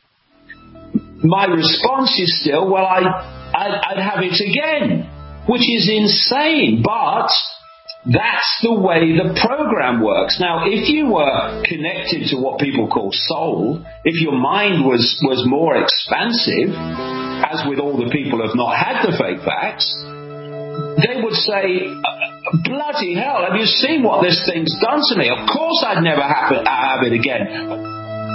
S3: my response is still, well, I, I'd, I'd have it again, which is insane, but that's the way the program works. Now, if you were connected to what people call soul, if your mind was, was more expansive, as with all the people who have not had the fake vax, they would say, bloody hell, have you seen what this thing's done to me? Of course I'd never have it, have it again.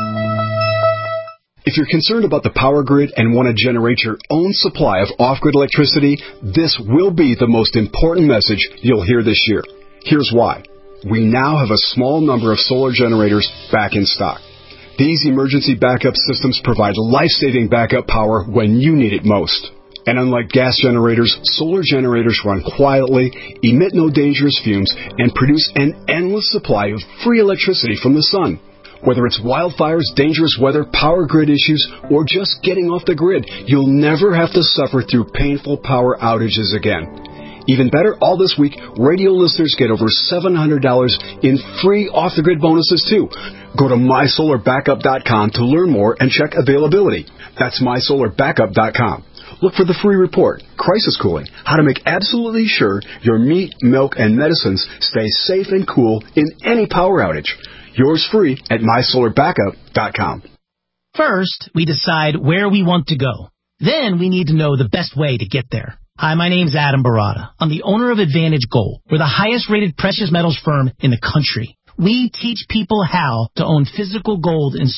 S6: If you're concerned about the power grid and want to generate your own supply of off-grid electricity, this will be the most important message you'll hear this year. Here's why. We now have a small number of solar generators back in stock. These emergency backup systems provide life-saving backup power when you need it most. And unlike gas generators, solar generators run quietly, emit no dangerous fumes, and produce an endless supply of free electricity from the sun. Whether it's wildfires, dangerous weather, power grid issues, or just getting off the grid, you'll never have to suffer through painful power outages again. Even better, all this week, radio listeners get over seven hundred dollars in free off-the-grid bonuses, too. Go to my solar backup dot com to learn more and check availability. That's my solar backup dot com. Look for the free report, Crisis Cooling, how to make absolutely sure your meat, milk, and medicines stay safe and cool in any power outage. Yours free at my solar backup dot com.
S7: First, we decide where we want to go. Then we need to know the best way to get there. Hi, my name's Adam Barada. I'm the owner of Advantage Gold. We're the highest-rated precious metals firm in the country. We teach people how to own physical gold and silver.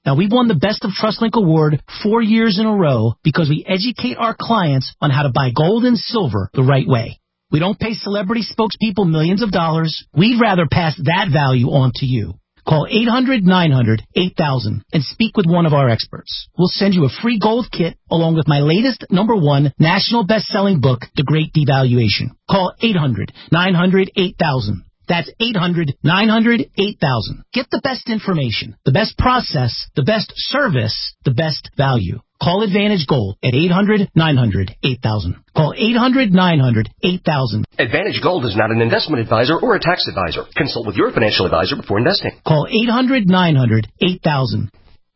S7: Now, we've won the Best of TrustLink award four years in a row because we educate our clients on how to buy gold and silver the right way. We don't pay celebrity spokespeople millions of dollars. We'd rather pass that value on to you. Call eight hundred nine hundred eight thousand and speak with one of our experts. We'll send you a free gold kit along with my latest number one national best-selling book, The Great Devaluation. Call eight hundred nine hundred eight thousand. That's eight hundred nine hundred eight thousand. Get the best information, the best process, the best service, the best value. Call Advantage Gold at eight hundred nine hundred eight thousand. Call eight hundred nine hundred eight thousand.
S5: Advantage Gold is not an investment advisor or a tax advisor. Consult with your financial advisor before investing.
S7: Call eight hundred nine hundred eight thousand.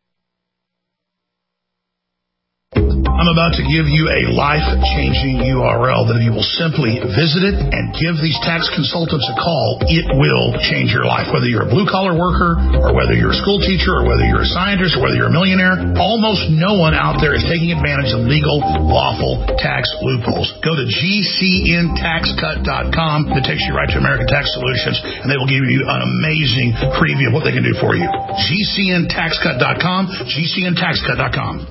S4: I'm about to give you a life-changing U R L that if you will simply visit it and give these tax consultants a call, it will change your life. Whether you're a blue-collar worker or whether you're a school teacher or whether you're a scientist or whether you're a millionaire, almost no one out there is taking advantage of legal, lawful tax loopholes. Go to G C N tax cut dot com. It takes you right to American Tax Solutions, and they will give you an amazing preview of what they can do for you. G C N tax cut dot com, G C N tax cut dot com.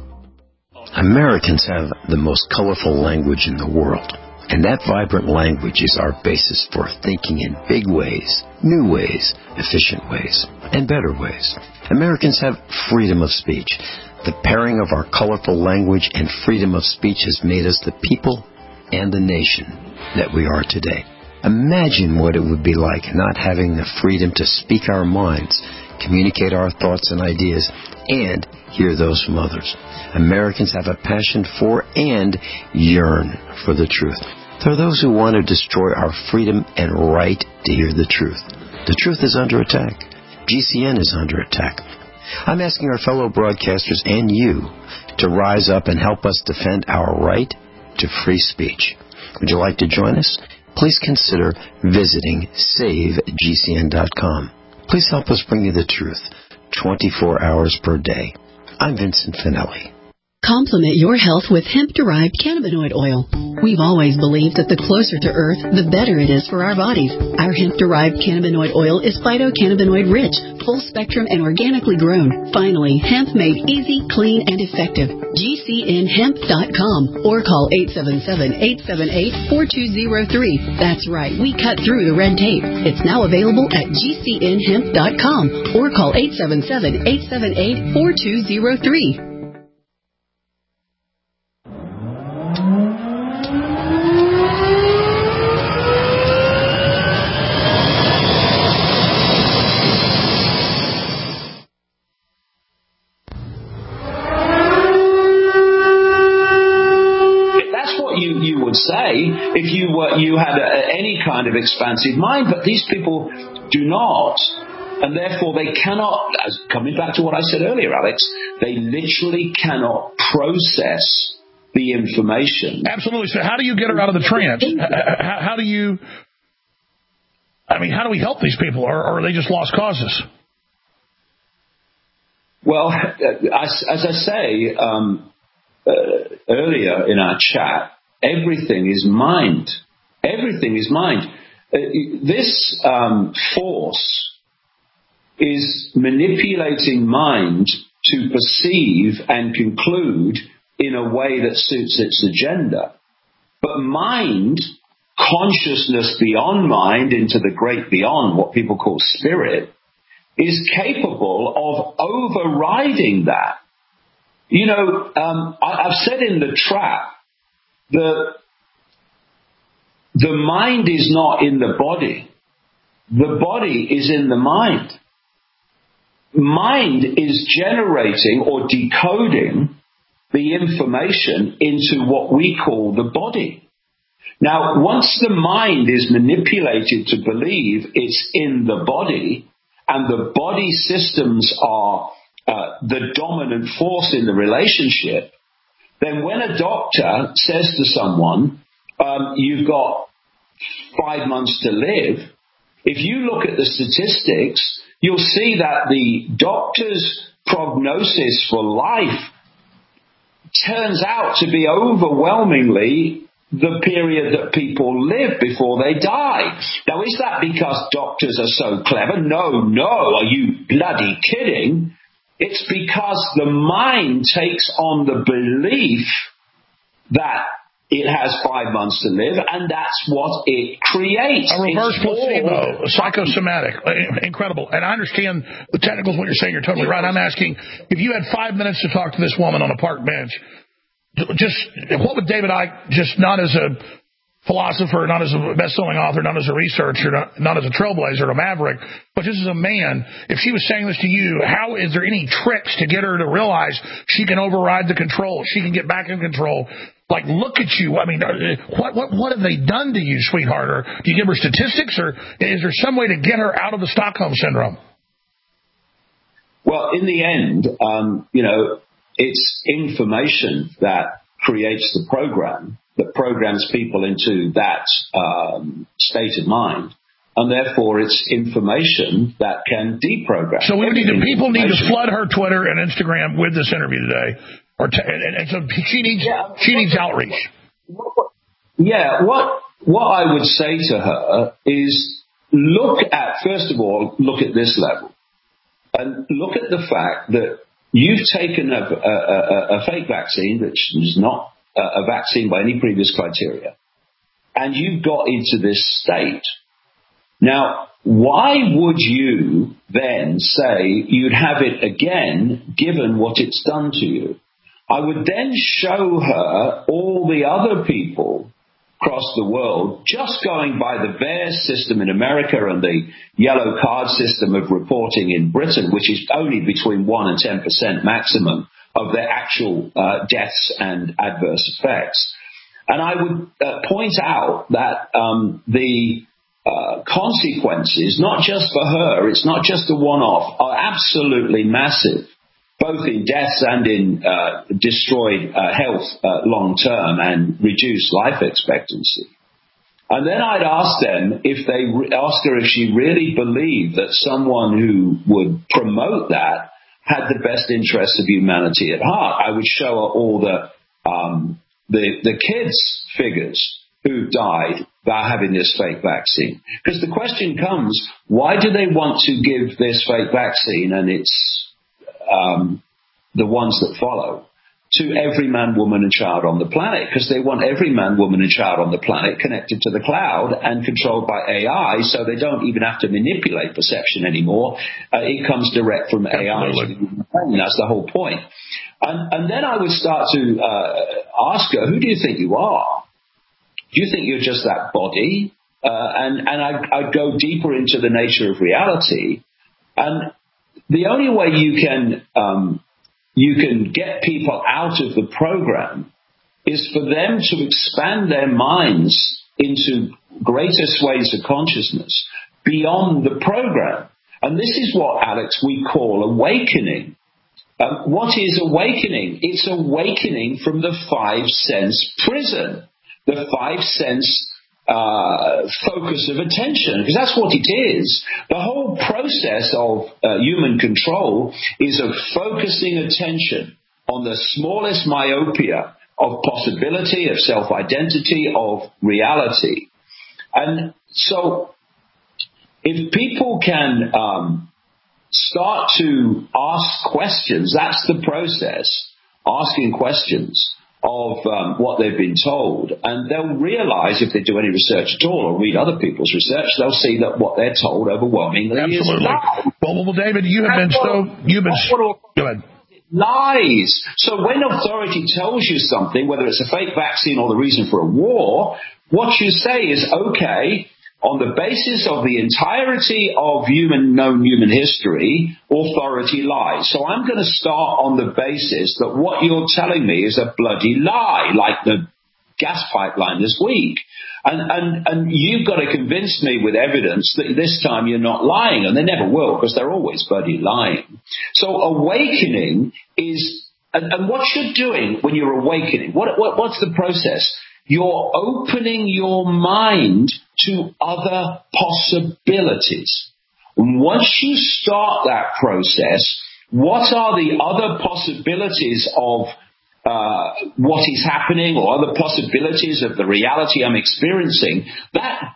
S8: Americans have the most colorful language in the world, and that vibrant language is our basis for thinking in big ways, new ways, efficient ways, and better ways. Americans have freedom of speech. The pairing of our colorful language and freedom of speech has made us the people and the nation that we are today. Imagine what it would be like not having the freedom to speak our minds, communicate our thoughts and ideas, and hear those from others. Americans have a passion for and yearn for the truth. There are those who want to destroy our freedom and right to hear the truth. The truth is under attack. G C N is under attack. I'm asking our fellow broadcasters and you to rise up and help us defend our right to free speech. Would you like to join us? Please consider visiting save G C N dot com. Please help us bring you the truth twenty-four hours per day. I'm Vincent Finelli.
S18: Complement your health with hemp-derived cannabinoid oil. We've always believed that the closer to Earth, the better it is for our bodies. Our hemp-derived cannabinoid oil is phytocannabinoid-rich, full-spectrum, and organically grown. Finally, hemp made easy, clean, and effective. G C N hemp dot com or call eight seven seven, eight seven eight, four two zero three. That's right, we cut through the red tape. It's now available at G C N hemp dot com or call eight seven seven, eight seven eight, four two zero three.
S3: Say if you were you had a, any kind of expansive mind, but these people do not, and therefore they cannot. As coming back to what I said earlier, Alex, they literally cannot process the information.
S4: Absolutely. So, how do you get her out of the trance? How, how do you? I mean, how do we help these people, or, or are they just lost causes?
S3: Well, as, as I say um, uh, earlier in our chat. Everything is mind. Everything is mind. Uh, this um, force is manipulating mind to perceive and conclude in a way that suits its agenda. But mind, consciousness beyond mind, into the great beyond, what people call spirit, is capable of overriding that. You know, um, I, I've said in the trap, The, the mind is not in the body. The body is in the mind. Mind is generating or decoding the information into what we call the body. Now, once the mind is manipulated to believe it's in the body, and the body systems are uh, the dominant force in the relationship, then when a doctor says to someone, um, you've got five months to live, if you look at the statistics, you'll see that the doctor's prognosis for life turns out to be overwhelmingly the period that people live before they die. Now, is that because doctors are so clever? No, no. Are you bloody kidding? It's because the mind takes on the belief that it has five months to live, and that's what it creates.
S4: A reverse
S3: it's
S4: placebo,
S3: all...
S4: psychosomatic, incredible. And I understand the technicals, what you're saying, you're totally right. I'm asking, if you had five minutes to talk to this woman on a park bench, just what would David Icke, just not as a philosopher, not as a best-selling author, not as a researcher, not, not as a trailblazer, a maverick, but just as a man, if she was saying this to you, how is there any tricks to get her to realize she can override the control, she can get back in control? Like, look at you. I mean, what what what have they done to you, sweetheart? Or do you give her statistics, or is there some way to get her out of the Stockholm Syndrome?
S3: Well, in the end, um, you know, it's information that creates the program, that programs people into that um, state of mind. And therefore, it's information that can deprogram.
S4: So we need to, people need to flood her Twitter and Instagram with this interview today. Or t- and, and so she needs yeah, she needs outreach.
S3: Yeah, what what I would say to her is look at, first of all, look at this level. And look at the fact that you've taken a, a, a, a fake vaccine, which is not a, a vaccine by any previous criteria, and you've got into this state. Now, why would you then say you'd have it again, given what it's done to you? I would then show her all the other people across the world, just going by the V A E R system in America and the yellow card system of reporting in Britain, which is only between one and ten percent maximum of their actual uh, deaths and adverse effects. And I would uh, point out that um, the uh, consequences, not just for her, it's not just a one-off, are absolutely massive, both in deaths and in uh, destroyed uh, health uh, long-term and reduced life expectancy. And then I'd ask them if they re- ask her if she really believed that someone who would promote that had the best interests of humanity at heart. I would show her all the um, the, the kids' figures who died by having this fake vaccine. Because the question comes, why do they want to give this fake vaccine and it's Um, the ones that follow to every man, woman and child on the planet, because they want every man, woman and child on the planet connected to the cloud and controlled by A I, so they don't even have to manipulate perception anymore. Uh, it comes direct from A I. That's the whole point. And, and then I would start to uh, ask her, who do you think you are? Do you think you're just that body? Uh, and and I'd, I'd go deeper into the nature of reality. And the only way you can um, you can get people out of the program is for them to expand their minds into greater swathes of consciousness beyond the program. And this is what, Alex, we call awakening. Um, what is awakening? It's awakening from the five sense prison, the five sense Uh, focus of attention, because that's what it is. The whole process of uh, human control is of focusing attention on the smallest myopia of possibility, of self-identity, of reality. And so if people can um, start to ask questions, that's the process, asking questions of um, what they've been told, and they'll realize, if they do any research at all or read other people's research, they'll see that what they're told overwhelmingly
S4: Absolutely.
S3: is lies.
S4: Well, well, David, you have been so you've been go ahead.
S3: Lies. So when authority tells you something, whether it's a fake vaccine or the reason for a war, what you say is, okay, on the basis of the entirety of human known human history, authority lies. So I'm going to start on the basis that what you're telling me is a bloody lie, like the gas pipeline this week. And, and, and you've got to convince me with evidence that this time you're not lying. And they never will, because they're always bloody lying. So awakening is, and, and what you're doing when you're awakening, what, what what's the process? You're opening your mind to other possibilities. And once you start that process, what are the other possibilities of uh, what is happening, or other possibilities of the reality I'm experiencing? That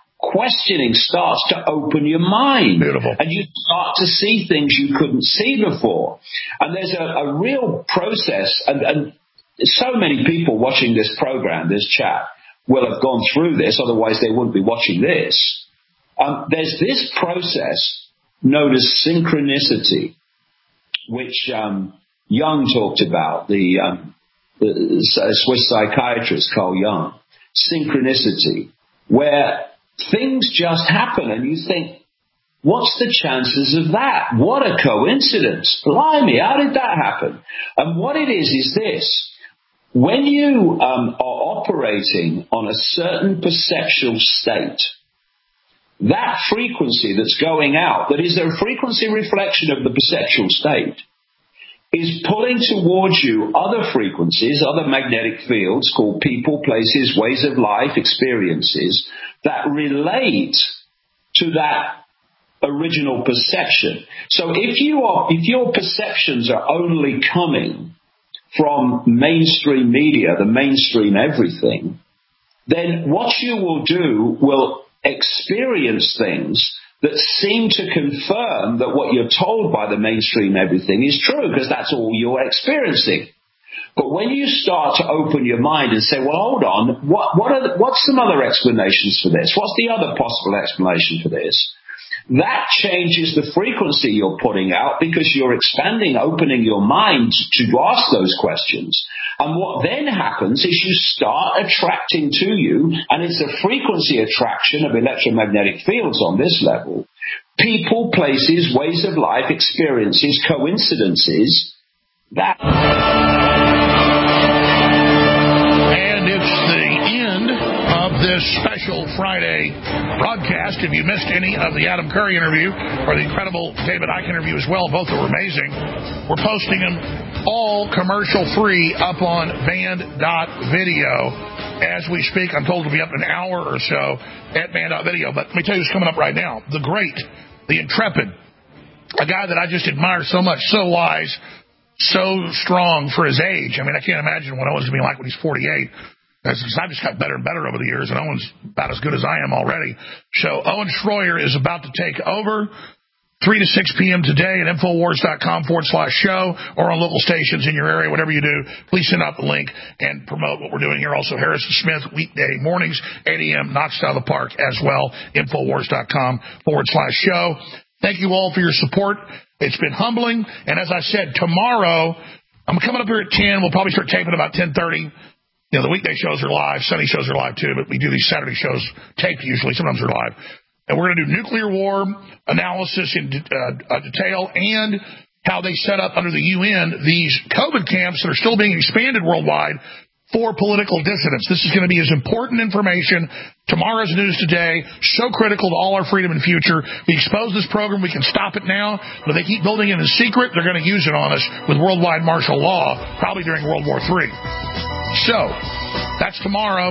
S3: questioning starts to open your mind.
S4: Beautiful.
S3: And you start to see things you couldn't see before. And there's a, a real process, and, and so many people watching this program, this chat, will have gone through this, otherwise they wouldn't be watching this. Um, there's this process known as synchronicity, which um, Jung talked about, the, um, the Swiss psychiatrist Carl Jung. Synchronicity, where things just happen and you think, what's the chances of that? What a coincidence. Blimey, how did that happen? And what it is is this. When you um, are operating on a certain perceptual state, that frequency that's going out, that is a frequency reflection of the perceptual state, is pulling towards you other frequencies, other magnetic fields called people, places, ways of life, experiences that relate to that original perception. So if you are, if your perceptions are only coming from mainstream media, the mainstream everything, then what you will do will experience things that seem to confirm that what you're told by the mainstream everything is true, because that's all you're experiencing. But when you start to open your mind and say, well, hold on, what, what are the, what's some other explanations for this? What's the other possible explanation for this? That changes the frequency you're putting out, because you're expanding, opening your mind to ask those questions. And what then happens is you start attracting to you, and it's a frequency attraction of electromagnetic fields on this level, people, places, ways of life, experiences, coincidences, that...
S4: And it's the end of this special Friday broadcast. If you missed any of the Adam Curry interview or the incredible David Icke interview as well, both are amazing, we're posting them all commercial-free up on band dot video as we speak. I'm told it'll be up in an hour or so at band dot video. But let me tell you what's coming up right now. The great, the intrepid, a guy that I just admire so much, so wise, so strong for his age. I mean, I can't imagine what Owen's going to be like when he's forty-eight. Because I've just got better and better over the years, and Owen's about as good as I am already. So Owen Schroyer is about to take over three to six p.m. today at Infowars.com forward slash show or on local stations in your area. Whatever you do, please send out the link and promote what we're doing here. Also, Harrison Smith, weekday mornings, eight a.m., knocks out of the park as well, Infowars.com forward slash show. Thank you all for your support. It's been humbling. And as I said, tomorrow, I'm coming up here at ten. We'll probably start taping about ten thirty. You know, the weekday shows are live. Sunday shows are live, too. But we do these Saturday shows taped usually. Sometimes they're live. And we're going to do nuclear war analysis in uh, detail and how they set up under the U N these COVID camps that are still being expanded worldwide for political dissidents. This is going to be as important information. Tomorrow's news today, so critical to all our freedom and future. We expose this program. We can stop it now. But if they keep building it in secret, they're going to use it on us with worldwide martial law, probably during World War Three. So, that's tomorrow.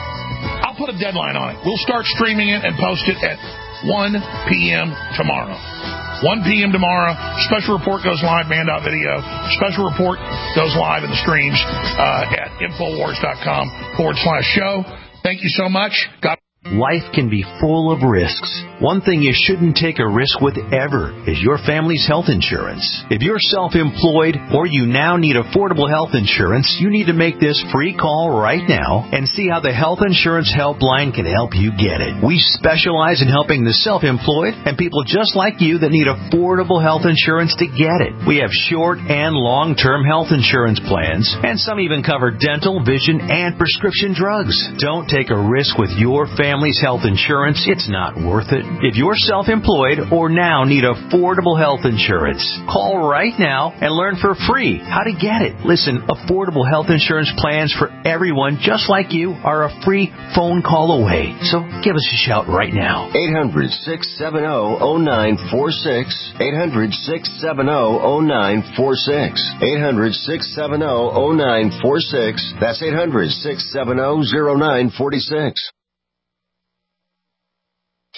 S4: I'll put a deadline on it. We'll start streaming it and post it at one p.m. tomorrow. one p.m. tomorrow. Special report goes live, band dot video. Special report goes live in the streams uh, at Infowars.com forward slash show. Thank you so much. God.
S9: Life can be full of risks. One thing you shouldn't take a risk with ever is your family's health insurance. If you're self-employed or you now need affordable health insurance, you need to make this free call right now and see how the Health Insurance Helpline can help you get it. We specialize in helping the self-employed and people just like you that need affordable health insurance to get it. We have short and long-term health insurance plans, and some even cover dental, vision, and prescription drugs. Don't take a risk with your family. Family's health insurance, it's not worth it. If you're self-employed or now need affordable health insurance, call right now and learn for free how to get it. Listen, affordable health insurance plans for everyone just like you are a free phone call away. So give us a shout right now.
S15: eight hundred, six seven zero, zero nine four six. eight hundred, six seven zero, zero nine four six. eight hundred, six seven zero, zero nine four six. That's eight hundred, six seven zero, zero nine four six.